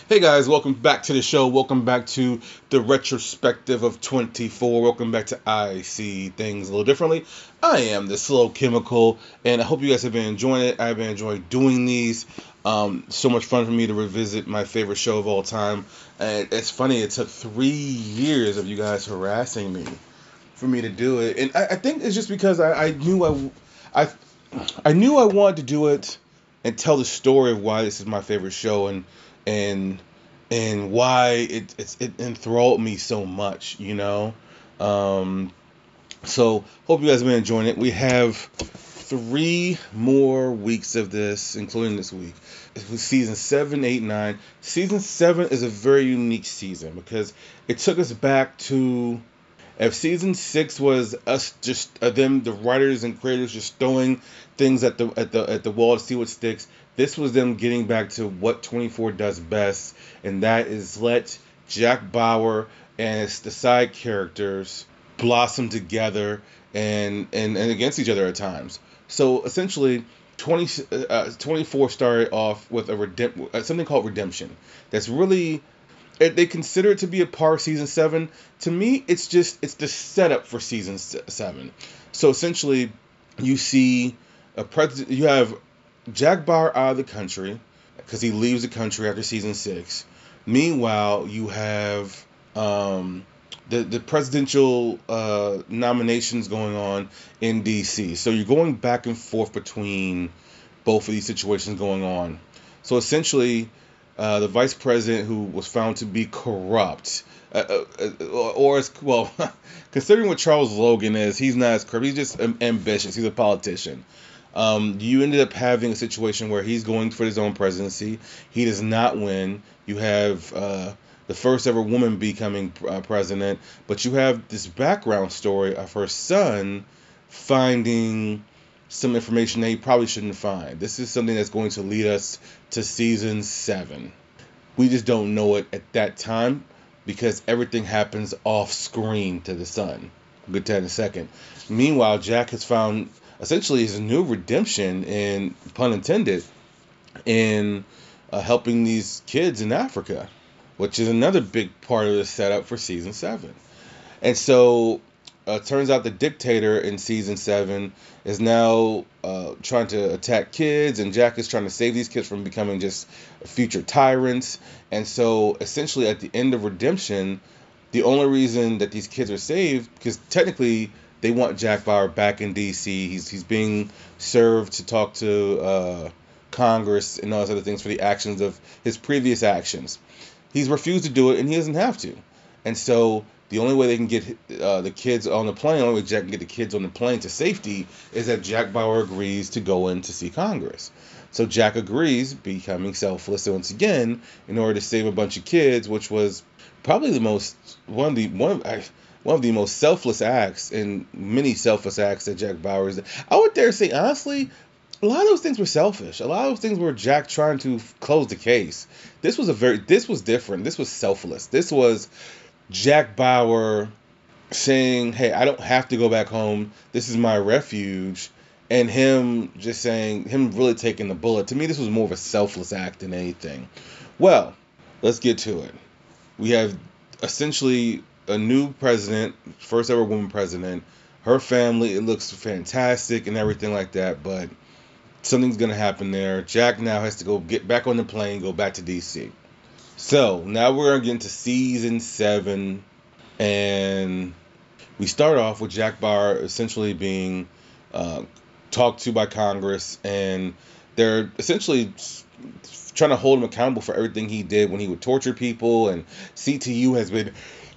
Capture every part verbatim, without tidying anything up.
Hey guys, welcome back to the show. Welcome back to the retrospective of twenty-four. Welcome back to I See Things a Little Differently. I am the Slow Chemical, and I hope you guys have been enjoying it. I've been enjoying doing these. Um, so much fun for me to revisit my favorite show of all time. And it's funny, it took three years of you guys harassing me for me to do it. And I, I think it's just because I, I knew I, I, I knew I wanted to do it and tell the story of why this is my favorite show and and and why it it's, it enthralled me so much, you know. Um, so hope you guys have been enjoying it. We have three more weeks of this, including this week. It was season seven, eight, nine. Season seven is a very unique season because it took us back to. If season six was us just uh, them, the writers and creators just throwing things at the at the at the wall to see what sticks, this was them getting back to what twenty-four does best, and that is let Jack Bauer and the side characters blossom together and and, and against each other at times. So essentially, twenty, uh, twenty-four started off with a redemp- uh, something called redemption. That's really it, they consider it to be a part of season seven. To me, it's just it's the setup for season seven. So essentially, you see a president. You have Jack Bauer out of the country because he leaves the country after season six. Meanwhile, you have um, the the presidential uh, nominations going on in D C. So you're going back and forth between both of these situations going on. So essentially, uh, the vice president who was found to be corrupt, uh, uh, or as well, considering what Charles Logan is, he's not as corrupt. He's just ambitious. He's a politician. Um, you ended up having a situation where he's going for his own presidency. He does not win. You have uh, the first ever woman becoming uh, president, but you have this background story of her son finding some information that he probably shouldn't find. This is something that's going to lead us to season seven. We just don't know it at that time because everything happens off screen to the son. We'll get to that in a second. Meanwhile, Jack has found essentially his new redemption, and pun intended, in uh, helping these kids in Africa, which is another big part of the setup for season seven. And so uh, it turns out the dictator in season seven is now uh, trying to attack kids, and Jack is trying to save these kids from becoming just future tyrants. And so essentially at the end of redemption, the only reason that these kids are saved, because technically they want Jack Bauer back in D C. He's he's being served to talk to uh, Congress and all those other things for the actions of his previous actions. He's refused to do it, and he doesn't have to. And so the only way they can get uh, the kids on the plane, the only way Jack can get the kids on the plane to safety is that Jack Bauer agrees to go in to see Congress. So Jack agrees, becoming selfless once again, in order to save a bunch of kids, which was probably the most one of the one of I, one of the most selfless acts and many selfless acts that Jack Bauer is. I would dare say, honestly, a lot of those things were selfish. A lot of those things were Jack trying to close the case. This was a very, this was different. This was selfless. This was Jack Bauer saying, hey, I don't have to go back home. This is my refuge. And him just saying, him really taking the bullet. To me, this was more of a selfless act than anything. Well, let's get to it. We have essentially a new president, first ever woman president. Her family, it looks fantastic and everything like that, but something's going to happen there. Jack now has to go get back on the plane, go back to D C. So now we're going to get into season seven, and we start off with Jack Bauer essentially being uh, talked to by Congress, and they're essentially trying to hold him accountable for everything he did when he would torture people, and C T U has been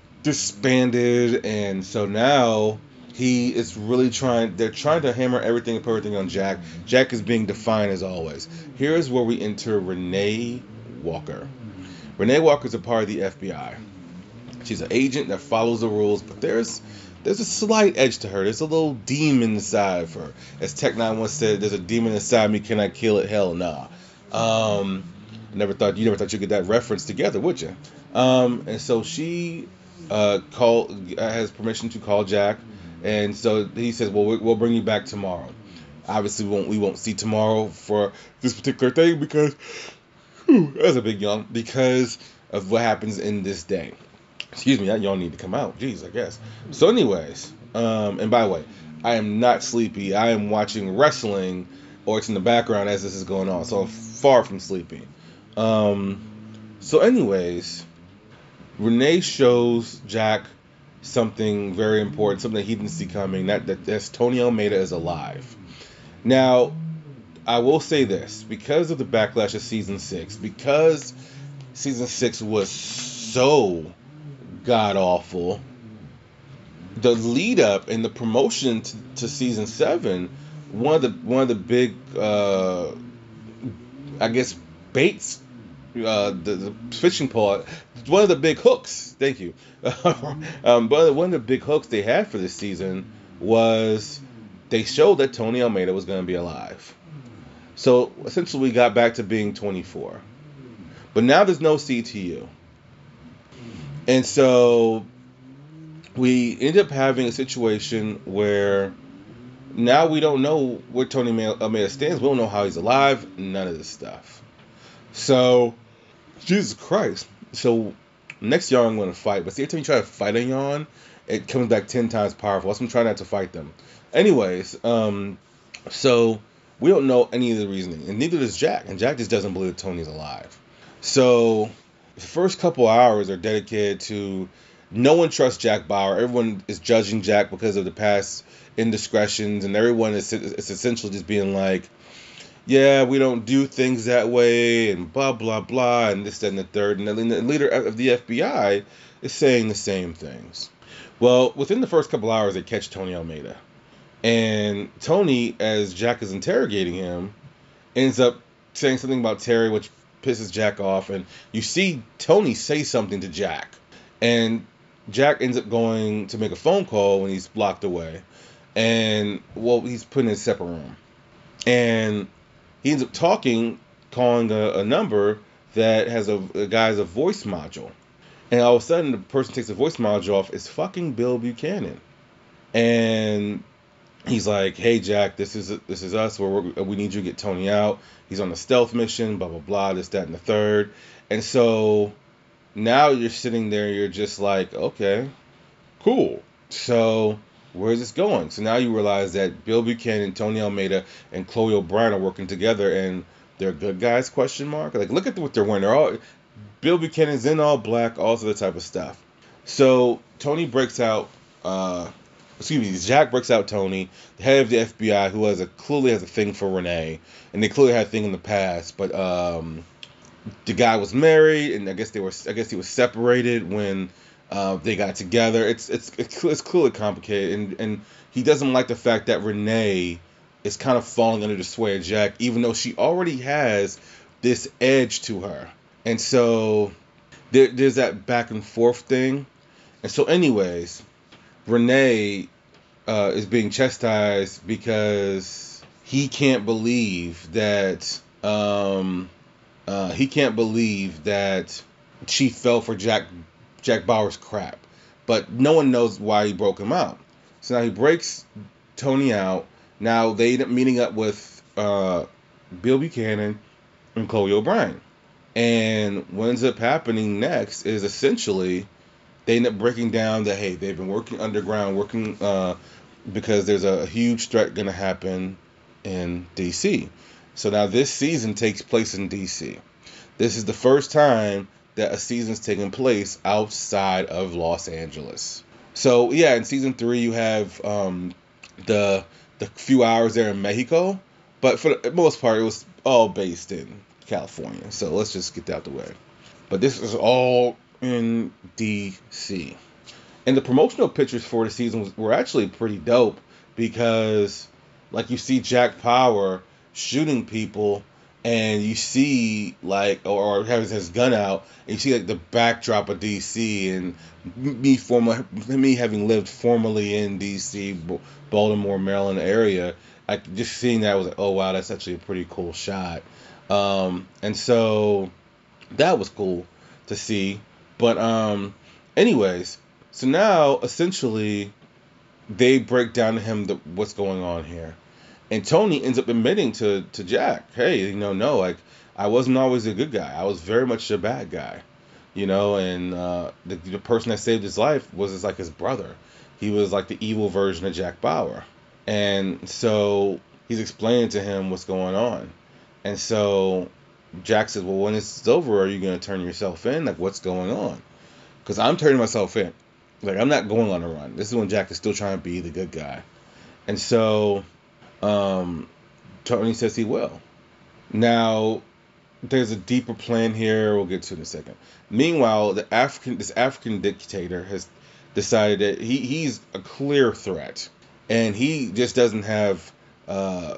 disbanded, and so now he is really trying, they're trying to hammer everything and put everything on Jack. Jack is being defiant as always. Here's where we enter Renee Walker. Renee Walker is a part of the F B I. She's an agent that follows the rules, but there's there's a slight edge to her. There's a little demon inside of her. As Tech Nine once said, there's a demon inside me, can I kill it? Hell nah. Um, I never thought, you never thought you'd get that reference together, would you? Um, and so she uh, call, has permission to call Jack, and so he says, well, we'll bring you back tomorrow. Obviously, we won't, we won't see tomorrow for this particular thing because Whew, that was a big yawn because of what happens in this day. Excuse me, that yawn need to come out. Jeez, I guess. So, anyways, um, and by the way, I am not sleepy. I am watching wrestling, or it's in the background as this is going on. So I'm far from sleepy. Um, so, anyways, Renee shows Jack something very important, something that he didn't see coming. That that that's Tony Almeida is alive. Now, I will say this, because of the backlash of season six, because season six was so god awful, the lead up and the promotion to, to season seven, one of the one of the big, uh, I guess, baits, uh, the, the fishing pole, one of the big hooks. Thank you. um, but one of the big hooks they had for this season was they showed that Tony Almeida was going to be alive. So essentially, we got back to being twenty-four. But now there's no C T U. And so we end up having a situation where now we don't know where Tony Almeida stands. We don't know how he's alive. None of this stuff. So, Jesus Christ. So, next yawn I'm going to fight. But see, every time you try to fight a yawn, it comes back ten times powerful. So I'm trying not to fight them. Anyways, um, so we don't know any of the reasoning. And neither does Jack. And Jack just doesn't believe Tony's alive. So, the first couple hours are dedicated to no one trusts Jack Bauer. Everyone is judging Jack because of the past indiscretions, and everyone is, is essentially just being like, yeah, we don't do things that way, and blah, blah, blah, and this, that, and the third. And then the leader of the F B I is saying the same things. Well, within the first couple hours, they catch Tony Almeida. And Tony, as Jack is interrogating him, ends up saying something about Terry, which pisses Jack off. And you see Tony say something to Jack. And Jack ends up going to make a phone call when he's blocked away. And, well, he's put in a separate room. And he ends up talking, calling a, a number that has a, a guy has a voice module. And all of a sudden, the person takes the voice module off. It's fucking Bill Buchanan. And he's like, hey, Jack, this is this is us. We're, we need you to get Tony out. He's on a stealth mission, blah, blah, blah, this, that, and the third. And so now you're sitting there, you're just like, okay, cool. So where's this going? So now you realize that Bill Buchanan, Tony Almeida, and Chloe O'Brien are working together, and they're good guys, question mark? Like, look at what they're wearing. They're all, Bill Buchanan's in all black, all sorts of type of stuff. So Tony breaks out, uh, excuse me, Jack breaks out Tony, the head of the F B I, who has a clearly has a thing for Renee, and they clearly had a thing in the past, but um, the guy was married, and I guess they were, I guess he was separated when uh, they got together. It's it's it's, it's clearly complicated, and and he doesn't like the fact that Renee is kind of falling under the sway of Jack, even though she already has this edge to her, and so there, there's that back and forth thing, and so anyways, Renee uh, is being chastised because he can't believe that um, uh, he can't believe that she fell for Jack Jack Bauer's crap, but no one knows why he broke him out. So now he breaks Tony out. Now they end up meeting up with uh, Bill Buchanan and Chloe O'Brien, and what ends up happening next is essentially they end up breaking down that, hey, they've been working underground, working uh, because there's a huge threat going to happen in D C. So now this season takes place in D C. This is the first time that a season's taking place outside of Los Angeles. So yeah, in season three you have um, the the few hours there in Mexico, but for the most part it was all based in California. So let's just get that out the way. But this is all in D C. And the promotional pictures for the season was, were actually pretty dope because, like, you see Jack Bauer shooting people, and you see, like, or, or having his gun out, and you see, like, the backdrop of D C, and me former, me having lived formerly in D C, Baltimore, Maryland area, like, just seeing that, I was like, oh, wow, that's actually a pretty cool shot. Um, and so that was cool to see. But um, anyways, so now essentially they break down to him the, what's going on here, and Tony ends up admitting to to Jack, hey, you know, no, like I wasn't always a good guy. I was very much a bad guy, you know. And uh, the, the person that saved his life was his, like his brother. He was like the evil version of Jack Bauer, and so he's explaining to him what's going on. And so Jack says, "Well, when this is over, are you going to turn yourself in? Like, what's going on?" Because I'm turning myself in. Like, I'm not going on a run. This is when Jack is still trying to be the good guy. And so um, Tony says he will. Now, there's a deeper plan here we'll get to in a second. Meanwhile, the African this African dictator has decided that he, he's a clear threat. And he just doesn't have uh,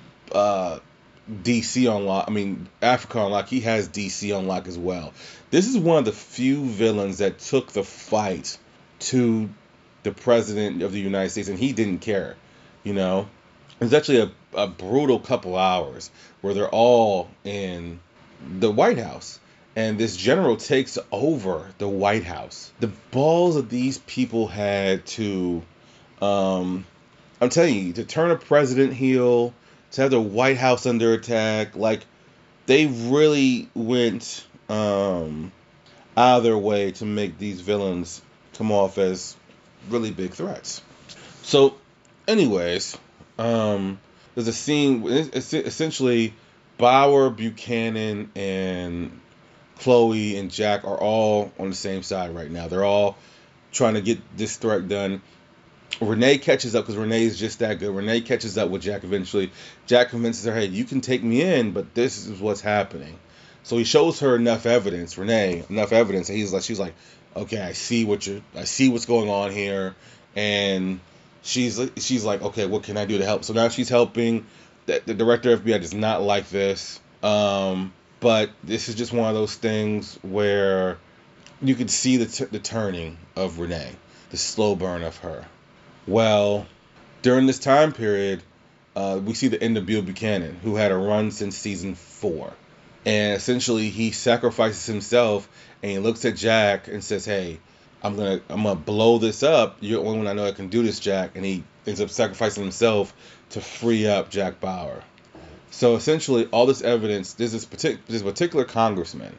uh, D C on lock. I mean, Africa on lock. He has D C on lock as well. This is one of the few villains that took the fight to the president of the United States, and he didn't care. You know, it was actually a, a brutal couple hours where they're all in the White House, and this general takes over the White House. The balls that these people had to, um, I'm telling you, to turn a president heel, to have the White House under attack, like, they really went um, out of their way to make these villains come off as really big threats. So, anyways, um, there's a scene, it's essentially Bauer, Buchanan, and Chloe and Jack are all on the same side right now. They're all trying to get this threat done. Renee catches up because Renee is just that good. Renee catches up with Jack eventually. Jack convinces her, hey, you can take me in, but this is what's happening. So he shows her enough evidence, Renee, enough evidence, and he's like, she's like, okay, I see what you, I see what's going on here, and she's she's like, okay, what can I do to help? So now she's helping. The, the director of F B I does not like this, um, but this is just one of those things where you could see the t- the turning of Renee, the slow burn of her. Well, during this time period, uh, we see the end of Bill Buchanan, who had a run since season four. And essentially, he sacrifices himself, and he looks at Jack and says, hey, I'm gonna I'm gonna blow this up. You're the only one I know that can do this, Jack. And he ends up sacrificing himself to free up Jack Bauer. So essentially, all this evidence, there's this, partic- this particular congressman,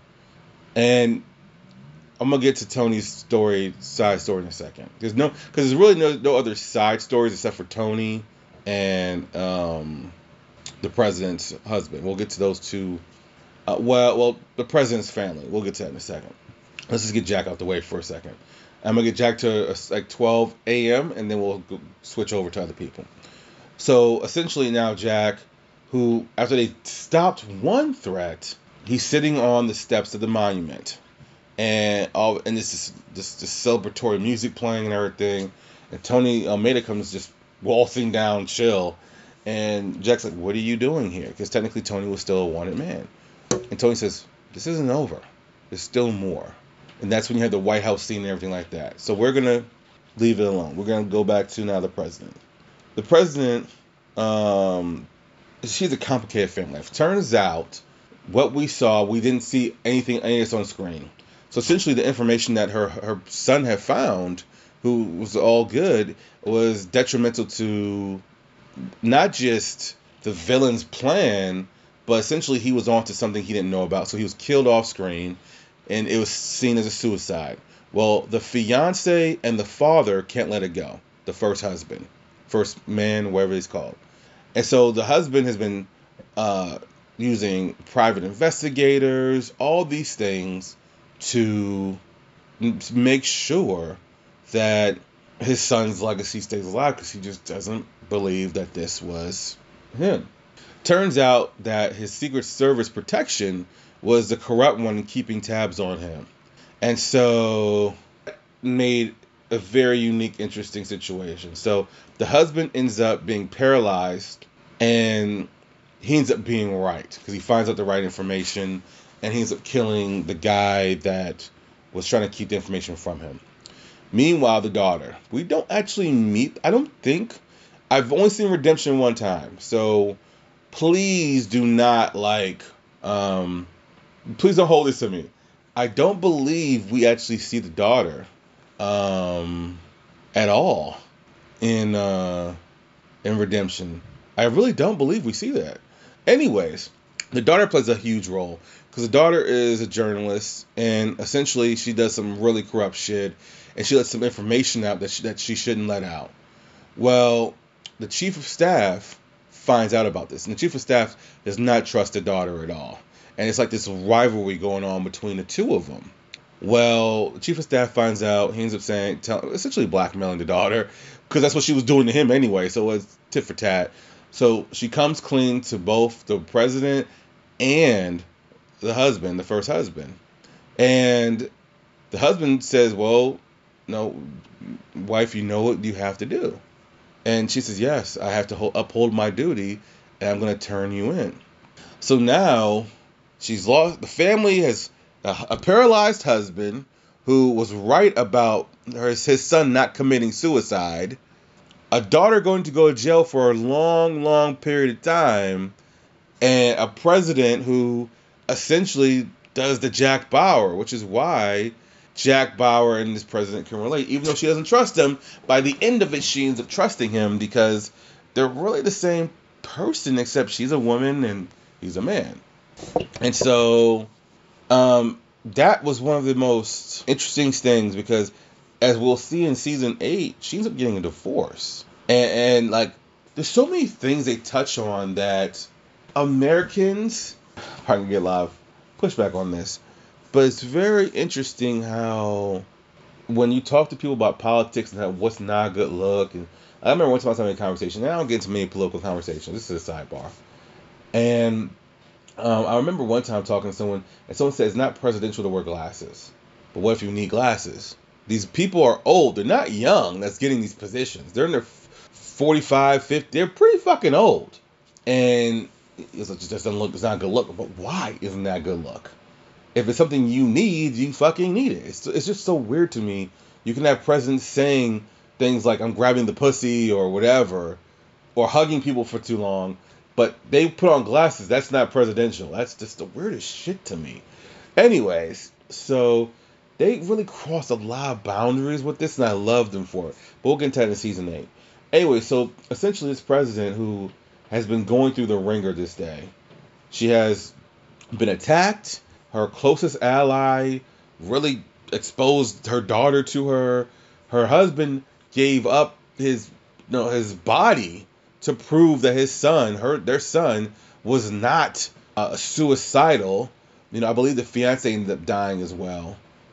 and I'm gonna get to Tony's story, side story in a second. There's no, because there's really no, no other side stories except for Tony and um, the president's husband. We'll get to those two. Uh, well, well, the president's family. We'll get to that in a second. Let's just get Jack out the way for a second. I'm gonna get Jack to uh, like twelve a.m. and then we'll go switch over to other people. So essentially now Jack, who after they stopped one threat, he's sitting on the steps of the monument. And all and this is this, this celebratory music playing and everything, and Tony Almeida comes just waltzing down, chill, and Jack's like, "What are you doing here?" Because technically Tony was still a wanted man, and Tony says, "This isn't over. There's still more," and that's when you have the White House scene and everything like that. So we're gonna leave it alone. We're gonna go back to now the president. The president, um, she's a complicated family life. Turns out, what we saw, we didn't see anything any of this on screen. So essentially, the information that her her son had found, who was all good, was detrimental to not just the villain's plan, but essentially he was onto something he didn't know about. So he was killed off screen, and it was seen as a suicide. Well, the fiance and the father can't let it go. The first husband, first man, whatever he's called, and so the husband has been uh, using private investigators, all these things, to make sure that his son's legacy stays alive, because he just doesn't believe that this was him. Turns out that his Secret Service protection was the corrupt one keeping tabs on him. And so it made a very unique, interesting situation. So the husband ends up being paralyzed, and he ends up being right because he finds out the right information, and he ends up killing the guy that was trying to keep the information from him. Meanwhile, the daughter. We don't actually meet, I don't think, I've only seen Redemption one time, so please do not, like, um, please don't hold this to me. I don't believe we actually see the daughter um, at all in uh, in Redemption. I really don't believe we see that. Anyways, The daughter plays a huge role because the daughter is a journalist, and essentially she does some really corrupt shit, and she lets some information out that she, that she shouldn't let out. Well, the chief of staff finds out about this, and the chief of staff does not trust the daughter at all, and it's like this rivalry going on between the two of them. Well, the chief of staff finds out. He ends up saying, tell, essentially blackmailing the daughter, because that's what she was doing to him anyway. So it was tit for tat. So she comes clean to both the president and the husband, the first husband. And the husband says, well, no, wife, you know what you have to do. And she says, yes, I have to hold, uphold my duty, and I'm going to turn you in. So now she's lost. The family has a, a paralyzed husband who was right about her, his son not committing suicide, a daughter going to go to jail for a long, long period of time, and a president who essentially does the Jack Bauer, which is why Jack Bauer and this president can relate. Even though she doesn't trust him, by the end of it, she ends up trusting him because they're really the same person, except she's a woman and he's a man. And so um, that was one of the most interesting things because, as we'll see in season eight, she ends up getting a divorce. And, and like, there's so many things they touch on that Americans, probably gonna get a lot of pushback on this, but it's very interesting how when you talk to people about politics and how what's not a good look, and I remember one time I was having a conversation, and I don't get into many political conversations, this is a sidebar, and um, I remember one time talking to someone, and someone said it's not presidential to wear glasses, but what if you need glasses? These people are old, they're not young that's getting these positions, they're in their forty-five, fifty, they're pretty fucking old, and it just doesn't look, it's not a good look, but why isn't that a good look? If it's something you need, you fucking need it. It's, it's just so weird to me. You can have presidents saying things like, I'm grabbing the pussy or whatever, or hugging people for too long, but they put on glasses. That's not presidential. That's just the weirdest shit to me. Anyways, so they really crossed a lot of boundaries with this, and I love them for it. But we'll get into that in season eight. Anyway, so essentially this president who has been going through the ringer this day, she has been attacked. Her closest ally really exposed her daughter to her. Her husband gave up his, you know, his body to prove that his son, her their son, was not uh, suicidal. You know, I believe the fiance ended up dying as well.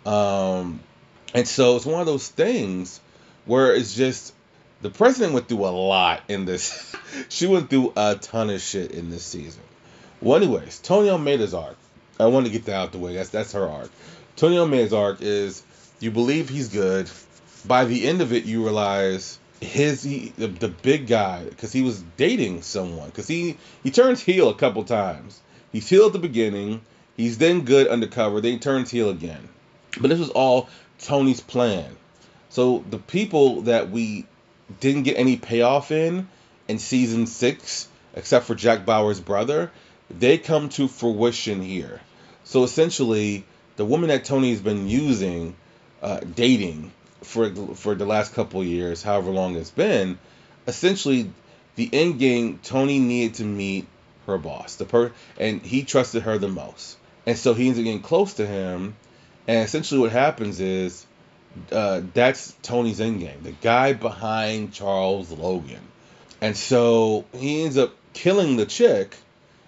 Um, and so it's one of those things where it's just the president went through a lot in this. She went through a ton of shit in this season. Well, anyways, Tony Almeida's arc. I want to get that out the way. That's that's her arc. Tony Almeida's arc is you believe he's good. By the end of it, you realize his he, the, the big guy, because he was dating someone. Because he he turns heel a couple times. He's heel at the beginning. He's then good undercover. Then he turns heel again. But this was all Tony's plan. So the people that we didn't get any payoff in in season six, except for Jack Bauer's brother, they come to fruition here. So essentially, the woman that Tony's been using, uh, dating for for the last couple of years, however long it's been, essentially, the end game, Tony needed to meet her boss, the per, and he trusted her the most, and so he ends up getting close to him, and essentially what happens is, uh, that's Tony's end game, the guy behind Charles Logan, and so he ends up killing the chick.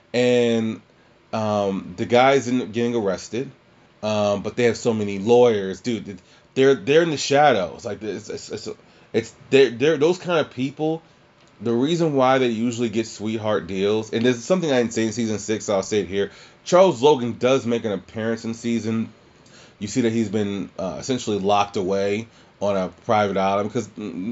And um, the guys end up getting arrested, um, but they have so many lawyers, dude. They're they're in the shadows, like it's it's, it's, it's they're, they're those kind of people. The reason why they usually get sweetheart deals, and there's something I didn't say in season six, so I'll say it here. Charles Logan does make an appearance in season. You see that he's been uh, essentially locked away on a private island because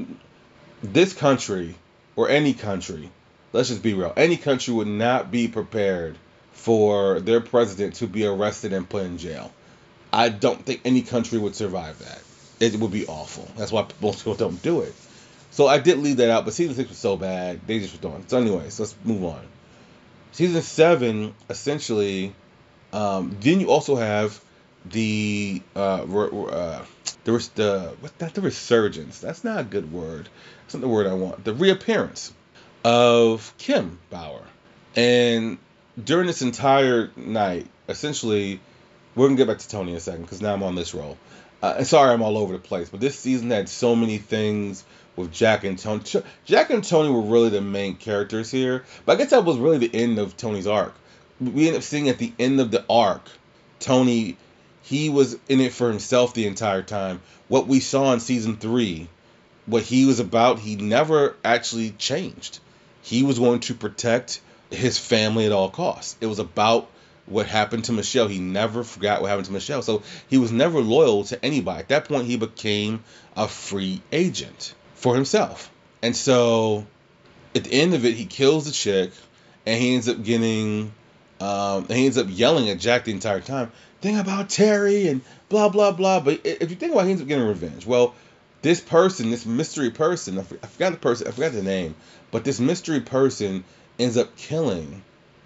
this country or any country. Let's just be real. Any country would not be prepared for their president to be arrested and put in jail. I don't think any country would survive that. It would be awful. That's why most people don't do it. So I did leave that out, but season six was so bad, they just were doing. So anyways, let's move on. Season seven, essentially, um, then you also have the, uh, uh, the, the, what's that, the resurgence. That's not a good word. That's not the word I want. The reappearance of Kim Bauer. And during this entire night, essentially, we're gonna get back to Tony in a second because now I'm on this roll. Uh, and sorry, I'm all over the place, but this season had so many things with Jack and Tony. Jack and Tony were really the main characters here, but I guess that was really the end of Tony's arc. We end up seeing at the end of the arc, Tony, he was in it for himself the entire time. What we saw in season three, what he was about, he never actually changed. He was going to protect his family at all costs. It was about what happened to Michelle. He never forgot what happened to Michelle. So he was never loyal to anybody. At that point, he became a free agent for himself. And so at the end of it, he kills the chick, and he ends up getting, um, and he ends up yelling at Jack the entire time, "Think about Terry," and blah, blah, blah. But if you think about it, he ends up getting revenge. Well, this person, this mystery person, I forgot the person, I forgot the name, but this mystery person ends up killing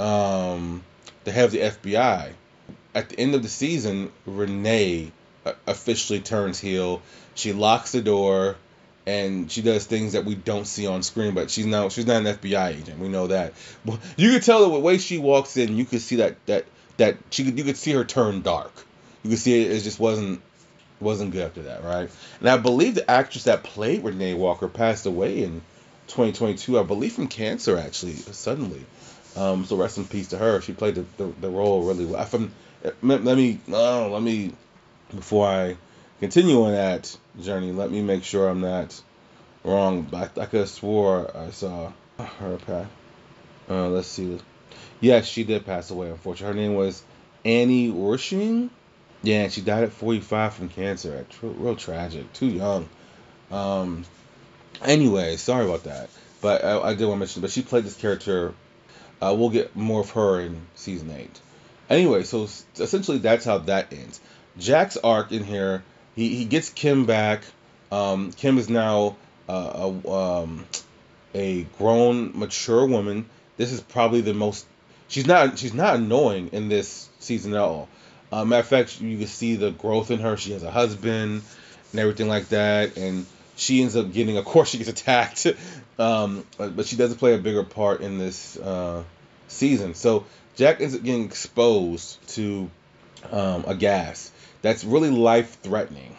um, the head of the F B I. At the end of the season, Renee officially turns heel. She locks the door, and she does things that we don't see on screen. But she's now she's not an F B I agent. We know that. You could tell the way she walks in. You could see that that that she could you could see her turn dark. You could see it. It just wasn't wasn't good after that, right? And I believe the actress that played Renee Walker passed away in twenty twenty-two. I believe from cancer, actually, suddenly. Um, so rest in peace to her. She played the, the, the role really well. From, let me, oh, let me, before I continue on that journey, let me make sure I'm not wrong. I, I could have swore I saw her pass. Uh, let's see. Yes, she did pass away, unfortunately. Her name was Annie Wersching. Yeah, and she died at forty-five from cancer. Real, real tragic. Too young. Um, anyway, sorry about that. But I, I did want to mention, but she played this character. Uh, we'll get more of her in season eight. Anyway, so essentially that's how that ends. Jack's arc in here, he, he gets Kim back. Um, Kim is now uh, a, um, a grown, mature woman. This is probably the most. She's not. She's not annoying in this season at all. Uh, matter of fact, you can see the growth in her. She has a husband and everything like that, and she ends up getting. Of course, she gets attacked, um, but, but she doesn't play a bigger part in this uh, season. So Jack ends up getting exposed to um, a gas that's really life-threatening,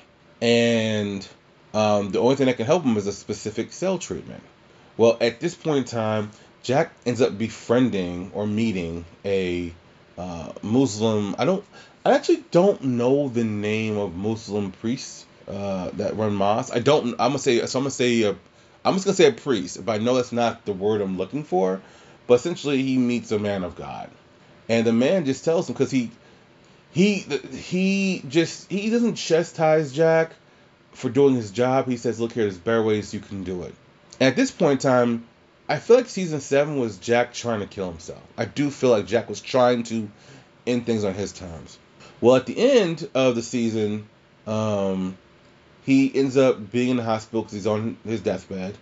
and um, the only thing that can help him is a specific cell treatment. Well, at this point in time, Jack ends up befriending or meeting a uh, Muslim. I don't. I actually don't know the name of Muslim priests uh, that run mosques. I don't. I'm gonna say. So I'm gonna say. A, I'm just gonna say a priest, but I know that's not the word I'm looking for. But essentially, he meets a man of God, and the man just tells him because he he he just he doesn't chastise Jack for doing his job. He says, "Look here, there's better ways you can do it." And at this point in time, I feel like season seven was Jack trying to kill himself. I do feel like Jack was trying to end things on his terms. Well, at the end of the season, um, he ends up being in the hospital because he's on his deathbed,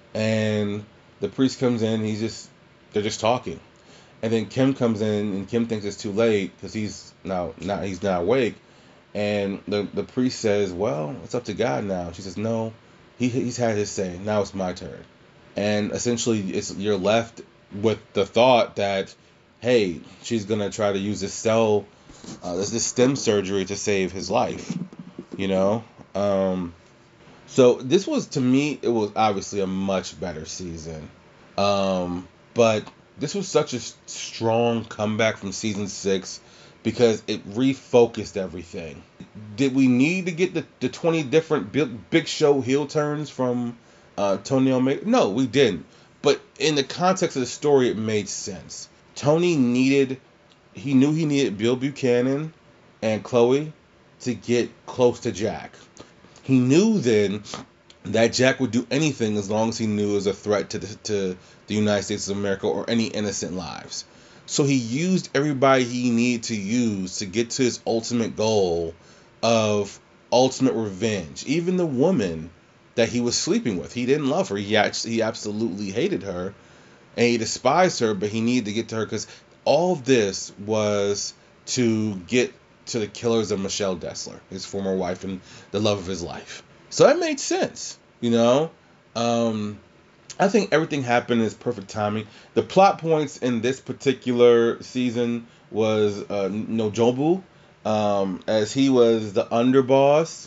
and the priest comes in. He's just they're just talking, and then Kim comes in, and Kim thinks it's too late because he's now now he's not awake, and the the priest says, "Well, it's up to God now." She says, "No, he he's had his say. Now it's my turn," and essentially, it's you're left with the thought that, hey, she's gonna try to use this cell. Uh, there's this stem surgery to save his life, you know. Um, so this was, to me, it was obviously a much better season. Um, but this was such a strong comeback from season six because it refocused everything. Did we need to get the, the twenty different big, big show heel turns from uh, Tony O'Mega? No, we didn't. But in the context of the story, it made sense. Tony needed... He knew he needed Bill Buchanan and Chloe to get close to Jack. He knew then that Jack would do anything as long as he knew it was a threat to the, to the United States of America or any innocent lives. So he used everybody he needed to use to get to his ultimate goal of ultimate revenge. Even the woman that he was sleeping with, he didn't love her. He, actually, he absolutely hated her, and he despised her, but he needed to get to her because all of this was to get to the killers of Michelle Dessler, his former wife and the love of his life. So that made sense, you know. Um, I think everything happened is perfect timing. The plot points in this particular season was uh, Nojobu, um, as he was the underboss,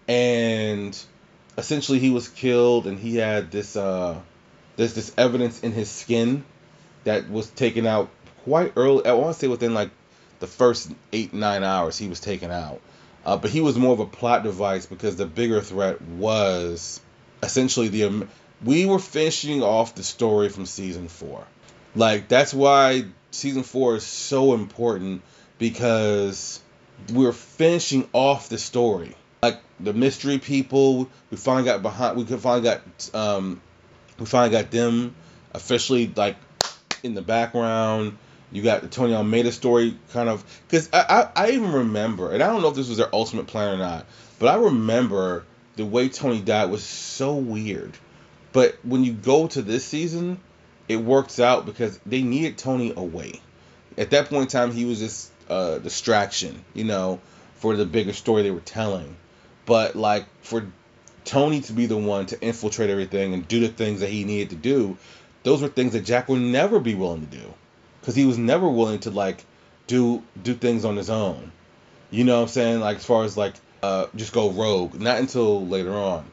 and essentially he was killed, and he had this uh, this this evidence in his skin that was taken out quite early. I want to say within like the first eight nine hours he was taken out. Uh, but he was more of a plot device because the bigger threat was essentially the um, we were finishing off the story from season four. Like that's why season four is so important because we're finishing off the story. Like the mystery people, we finally got behind. We finally got um, we finally got them officially like in the background. You got the Tony Almeida story kind of because I, I I even remember, and I don't know if this was their ultimate plan or not, but I remember the way Tony died was so weird. But when you go to this season, it works out because they needed Tony away. At that point in time, he was just a distraction, you know, for the bigger story they were telling. But like for Tony to be the one to infiltrate everything and do the things that he needed to do, those were things that Jack would never be willing to do, because he was never willing to like do do things on his own. You know what I'm saying? Like as far as like uh, just go rogue, not until later on.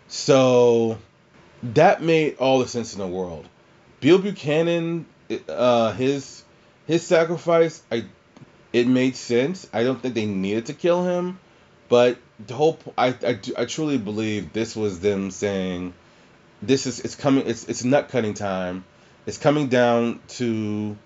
So that made all the sense in the world. Bill Buchanan, uh, his his sacrifice, I it made sense. I don't think they needed to kill him, but the whole I I, I truly believe this was them saying this is it's coming it's it's nut cutting time. It's coming down to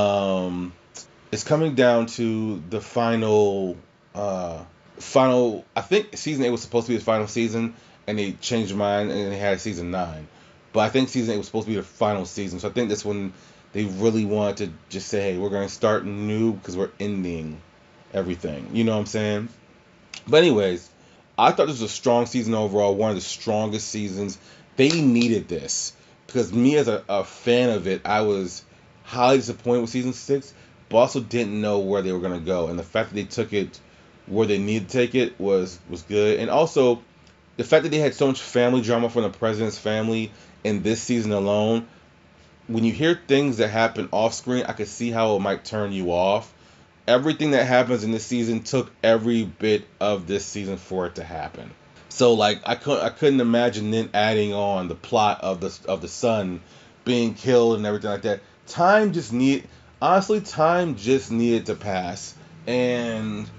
um it's coming down to the final uh final I think season eight was supposed to be the final season, and they changed their mind and they had season nine. But I think season eight was supposed to be the final season. So I think that's when they really wanted to just say, hey, we're gonna start new because we're ending everything. You know what I'm saying? But anyways, I thought this was a strong season overall, one of the strongest seasons. They needed this because me as a, a fan of it, I was highly disappointed with season six, but also didn't know where they were gonna go. And the fact that they took it where they needed to take it was was good. And also the fact that they had so much family drama from the president's family in this season alone. When you hear things that happen off screen, I could see how it might turn you off. Everything that happens in this season took every bit of this season for it to happen. So like I couldn't I couldn't imagine then adding on the plot of the of the son being killed and everything like that. Time just need honestly time just needed to pass, and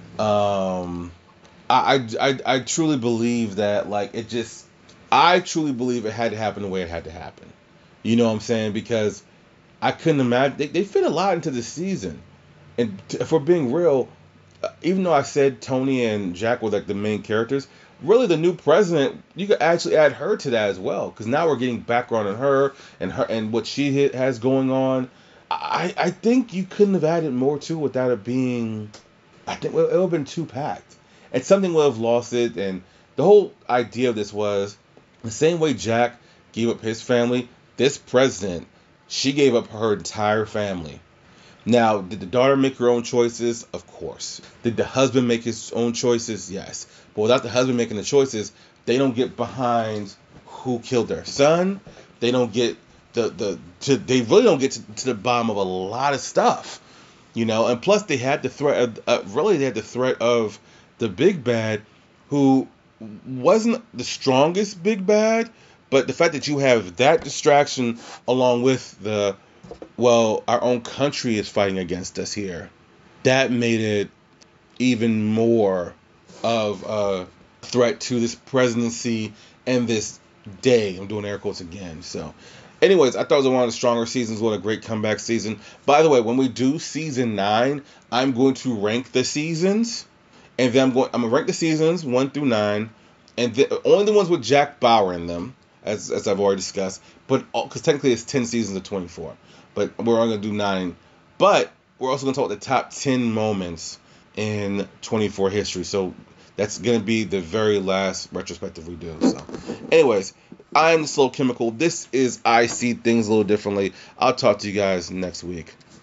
um I I I, I truly believe that like it just I truly believe it had to happen the way it had to happen. You know what I'm saying? Because I couldn't imagine they, they fit a lot into this season. And t- if we're being real, uh, even though I said Tony and Jack were like the main characters, really the new president, you could actually add her to that as well, because now we're getting background on her and her and what she has going on. I I think you couldn't have added more to it without it being. I think it would have been too packed, and something would have lost it. And the whole idea of this was the same way Jack gave up his family. This president, she gave up her entire family. Now, did the daughter make her own choices? Of course. Did the husband make his own choices? Yes. But without the husband making the choices, they don't get behind who killed their son. They don't get the the to, they really don't get to, to the bottom of a lot of stuff, you know. And plus, they had the threat. Of, uh, really, they had the threat of the big bad, who wasn't the strongest big bad, but the fact that you have that distraction along with the well, our own country is fighting against us here. That made it even more of a threat to this presidency and this day. I'm doing air quotes again. So, anyways, I thought it was one of the stronger seasons. What a great comeback season. By the way, when we do season nine, I'm going to rank the seasons, and then I'm going. I'm gonna rank the seasons one through nine, and the, only the ones with Jack Bauer in them, as as I've already discussed. But because technically it's ten seasons of twenty-four. But we're only going to do nine. But we're also going to talk about the top ten moments in twenty-four history. So that's going to be the very last retrospective we do. So, anyways, I'm the Slow Chemical. This is I See Things a Little Differently. I'll talk to you guys next week.